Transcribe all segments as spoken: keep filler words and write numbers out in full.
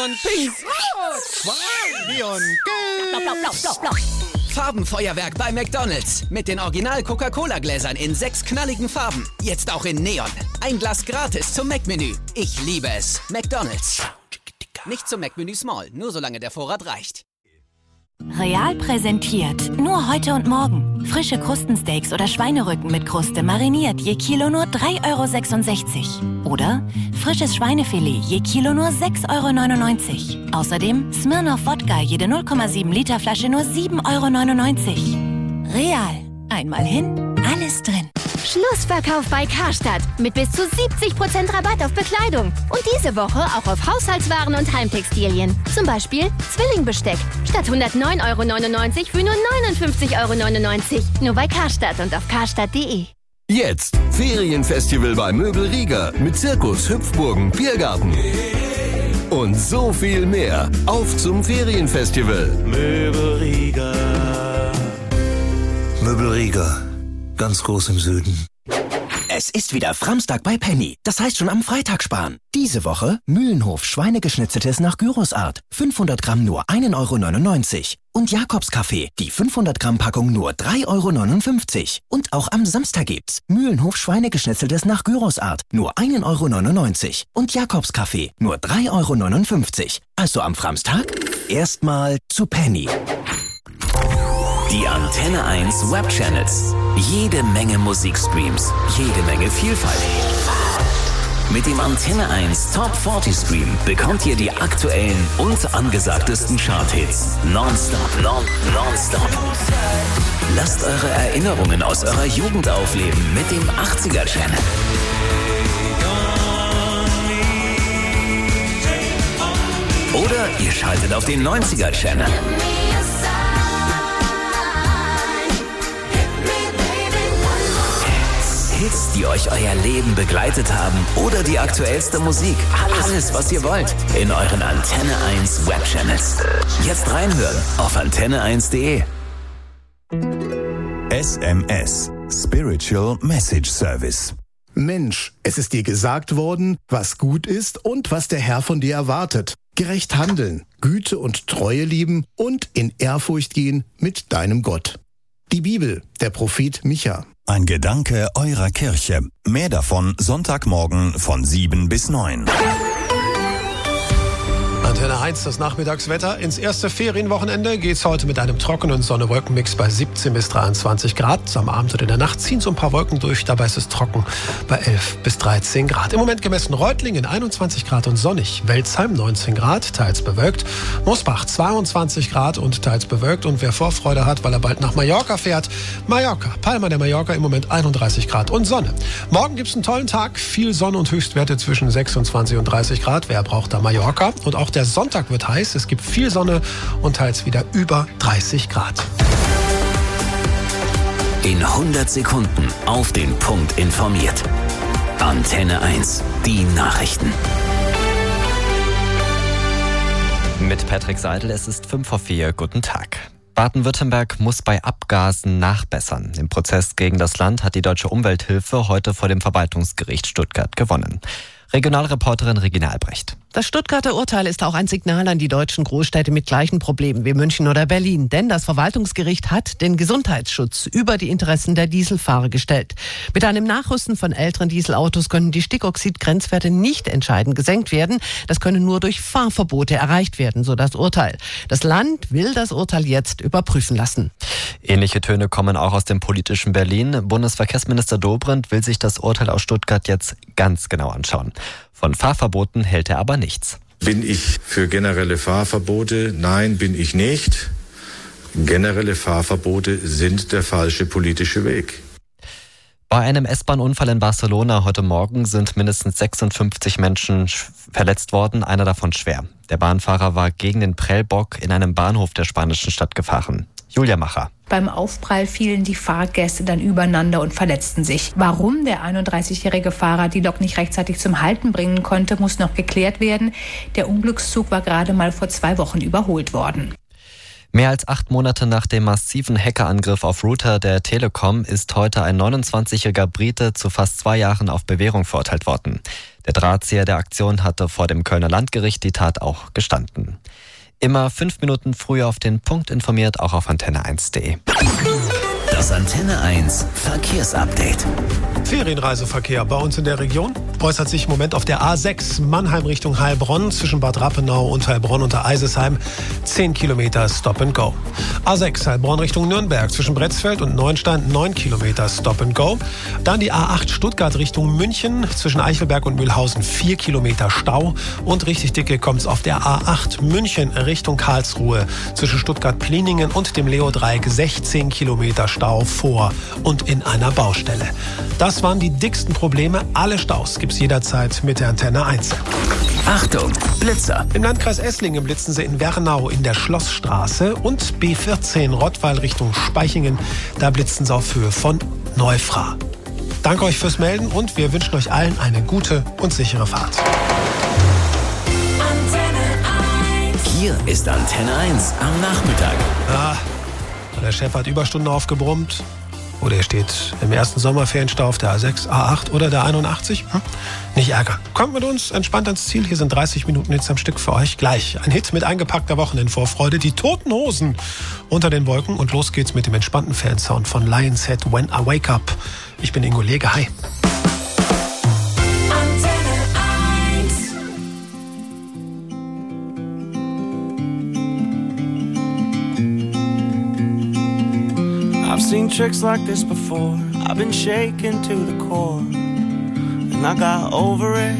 Neon Pink. Neon Gelb. Blau, blau, blau, blau. Farbenfeuerwerk bei McDonald's. Mit den Original-Coca-Cola-Gläsern in sechs knalligen Farben. Jetzt auch in Neon. Ein Glas gratis zum Mac-Menü. Ich liebe es. McDonald's. Nicht zum Mac-Menü Small, nur solange der Vorrat reicht. Real präsentiert. Nur heute und morgen. Frische Krustensteaks oder Schweinerücken mit Kruste mariniert. Je Kilo nur drei Euro sechsundsechzig. Oder frisches Schweinefilet. Je Kilo nur sechs Euro neunundneunzig. Außerdem Smirnoff Wodka. Jede null Komma sieben Liter Flasche nur sieben Euro neunundneunzig. Real. Einmal hin, alles drin. Schlussverkauf bei Karstadt mit bis zu siebzig Prozent Rabatt auf Bekleidung. Und diese Woche auch auf Haushaltswaren und Heimtextilien. Zum Beispiel Zwillingbesteck. Statt hundertneun Euro neunundneunzig für nur neunundfünfzig Euro neunundneunzig. Nur bei Karstadt und auf karstadt punkt de. Jetzt Ferienfestival bei Möbel Rieger mit Zirkus, Hüpfburgen, Biergarten und so viel mehr. Auf zum Ferienfestival. Möbel Rieger. Möbel Rieger. Ganz groß im Süden. Es ist wieder Framstag bei Penny. Das heißt schon am Freitag sparen. Diese Woche Mühlenhof Schweinegeschnitzeltes nach Gyrosart. fünfhundert Gramm nur ein Euro neunundneunzig. Und Jakobskaffee, die fünfhundert Gramm Packung nur drei Euro neunundfünfzig. Und auch am Samstag gibt's Mühlenhof Schweinegeschnitzeltes nach Gyrosart. Nur ein Euro neunundneunzig. Und Jakobskaffee, nur drei Euro neunundfünfzig. Also am Framstag erstmal zu Penny. Die Antenne eins Webchannels. Jede Menge Musikstreams, jede Menge Vielfalt. Mit dem Antenne eins Top vierzig Stream bekommt ihr die aktuellen und angesagtesten Charthits. Nonstop, non, nonstop. Lasst eure Erinnerungen aus eurer Jugend aufleben mit dem achtziger Channel. Oder ihr schaltet auf den neunziger Channel. Hits, die euch euer Leben begleitet haben oder die aktuellste Musik. Alles, was ihr wollt, in euren Antenne eins Webchannels. Jetzt reinhören auf antenne eins punkt de. S M S Spiritual Message Service. Mensch, es ist dir gesagt worden, was gut ist und was der Herr von dir erwartet. Gerecht handeln, Güte und Treue lieben und in Ehrfurcht gehen mit deinem Gott. Die Bibel, der Prophet Micha. Ein Gedanke eurer Kirche. Mehr davon Sonntagmorgen von sieben bis neun. Antenne eins, das Nachmittagswetter. Ins erste Ferienwochenende geht's heute mit einem trockenen Sonne-Wolken-Mix bei siebzehn bis dreiundzwanzig Grad. Am Abend und in der Nacht ziehen so ein paar Wolken durch, dabei ist es trocken bei elf bis dreizehn Grad. Im Moment gemessen Reutlingen einundzwanzig Grad und sonnig. Welzheim neunzehn Grad, teils bewölkt. Mosbach zweiundzwanzig Grad und teils bewölkt. Und wer Vorfreude hat, weil er bald nach Mallorca fährt, Mallorca, Palma de Mallorca im Moment einunddreißig Grad und Sonne. Morgen gibt's einen tollen Tag, viel Sonne und Höchstwerte zwischen sechsundzwanzig und dreißig Grad. Wer braucht da Mallorca? Und auch der Sonntag wird heiß, es gibt viel Sonne und teils wieder über dreißig Grad. In hundert Sekunden auf den Punkt informiert. Antenne eins, die Nachrichten. Mit Patrick Seidel, es ist fünf vor vier. Guten Tag. Baden-Württemberg muss bei Abgasen nachbessern. Im Prozess gegen das Land hat die Deutsche Umwelthilfe heute vor dem Verwaltungsgericht Stuttgart gewonnen. Regionalreporterin Regina Albrecht. Das Stuttgarter Urteil ist auch ein Signal an die deutschen Großstädte mit gleichen Problemen wie München oder Berlin. Denn das Verwaltungsgericht hat den Gesundheitsschutz über die Interessen der Dieselfahrer gestellt. Mit einem Nachrüsten von älteren Dieselautos können die Stickoxid-Grenzwerte nicht entscheidend gesenkt werden. Das können nur durch Fahrverbote erreicht werden, so das Urteil. Das Land will das Urteil jetzt überprüfen lassen. Ähnliche Töne kommen auch aus dem politischen Berlin. Bundesverkehrsminister Dobrindt will sich das Urteil aus Stuttgart jetzt ganz genau anschauen. Von Fahrverboten hält er aber nichts. Bin ich für generelle Fahrverbote? Nein, bin ich nicht. Generelle Fahrverbote sind der falsche politische Weg. Bei einem S-Bahn-Unfall in Barcelona heute Morgen sind mindestens sechsundfünfzig Menschen verletzt worden, einer davon schwer. Der Bahnfahrer war gegen den Prellbock in einem Bahnhof der spanischen Stadt gefahren. Julia Macher. Beim Aufprall fielen die Fahrgäste dann übereinander und verletzten sich. Warum der einunddreißigjährige Fahrer die Lok nicht rechtzeitig zum Halten bringen konnte, muss noch geklärt werden. Der Unglückszug war gerade mal vor zwei Wochen überholt worden. Mehr als acht Monate nach dem massiven Hackerangriff auf Router der Telekom ist heute ein neunundzwanzigjähriger Brite zu fast zwei Jahren auf Bewährung verurteilt worden. Der Drahtzieher der Aktion hatte vor dem Kölner Landgericht die Tat auch gestanden. Immer fünf Minuten früher auf den Punkt informiert, auch auf antenne eins punkt de. Das Antenne eins Verkehrsupdate. Ferienreiseverkehr bei uns in der Region äußert sich im Moment auf der A sechs Mannheim Richtung Heilbronn zwischen Bad Rappenau und Heilbronn unter Eisesheim. zehn Kilometer Stop and Go. A sechs Heilbronn Richtung Nürnberg zwischen Bretzfeld und Neuenstein neun Kilometer Stop and Go. Dann die A acht Stuttgart Richtung München zwischen Eichelberg und Mühlhausen vier Kilometer Stau. Und richtig dicke kommt es auf der A acht München Richtung Karlsruhe zwischen Stuttgart-Pliningen und dem Leo-Dreieck sechzehn Kilometer Stau vor und in einer Baustelle. Das waren die dicksten Probleme. Alle Staus gibt's jederzeit mit der Antenne eins. Achtung, Blitzer. Im Landkreis Esslingen blitzen sie in Wernau in der Schlossstraße und B vierzehn Rottweil Richtung Speichingen. Da blitzen sie auf Höhe von Neufra. Danke euch fürs Melden und wir wünschen euch allen eine gute und sichere Fahrt. Hier ist Antenne eins am Nachmittag. Ah, der Chef hat Überstunden aufgebrummt. Oder er steht im ersten Sommerferienstau auf der A sechs, A acht oder der einundachtzig. Hm? Nicht ärgern. Kommt mit uns entspannt ans Ziel. Hier sind dreißig Minuten Hits am Stück für euch. Gleich ein Hit mit eingepackter Wochenendvorfreude. Die Toten Hosen unter den Wolken. Und los geht's mit dem entspannten Fansound von Lion's Head, When I Wake Up. Ich bin Ingo Lege. Hi. I've seen tricks like this before. I've been shaken to the core, and I got over it.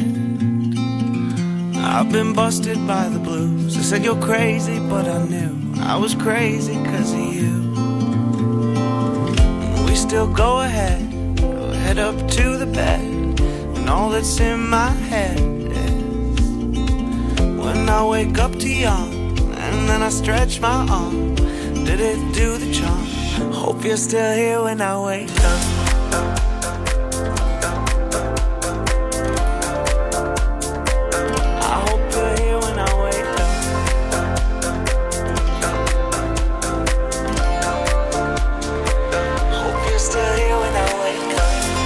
I've been busted by the blues. They said you're crazy, but I knew I was crazy cause of you. And we still go ahead, go head up to the bed, and all that's in my head is when I wake up to yawn, and then I stretch my arm. Did it do the charm? Hope you're still here when I wake up. I hope you're here when I wake up. Hope you're still here when I wake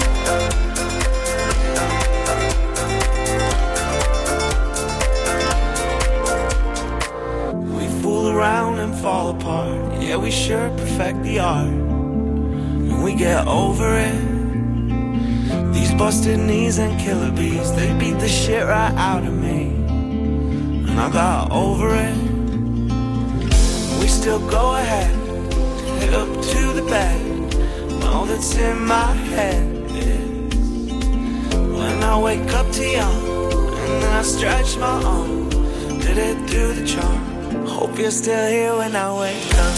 up. We fool around and fall apart. Yeah, we sure perfect the art, and we get over it. These busted knees and killer bees, they beat the shit right out of me, and I got over it. We still go ahead, head up to the bed, and all that's in my head is when I wake up to yawn, and then I stretch my arm. Did it do the charm? Hope you're still here when I wake up.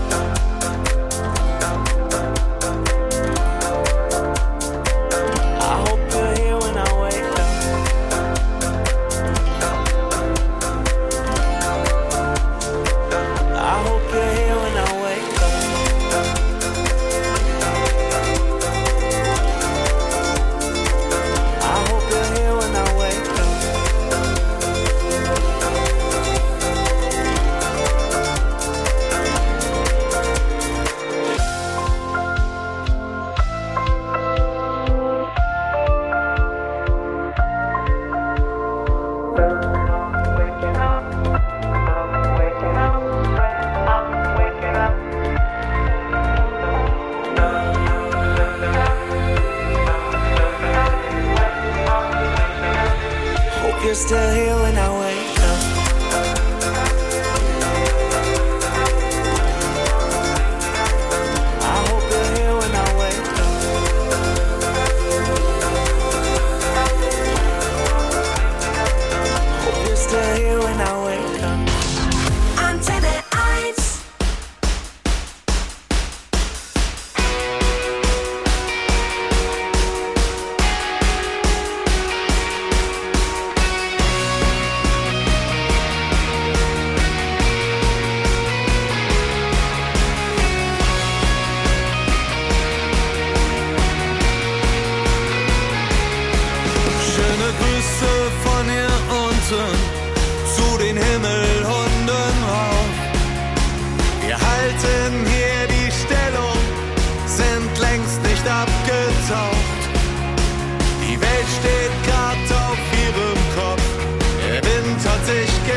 Still here when I wake up. I hope you're here when I wake up. Hope you're still here when I wake up. Antenne eins. Zu den Himmelhunden rauf. Wir halten hier die Stellung, sind längst nicht abgetaucht. Die Welt steht grad auf ich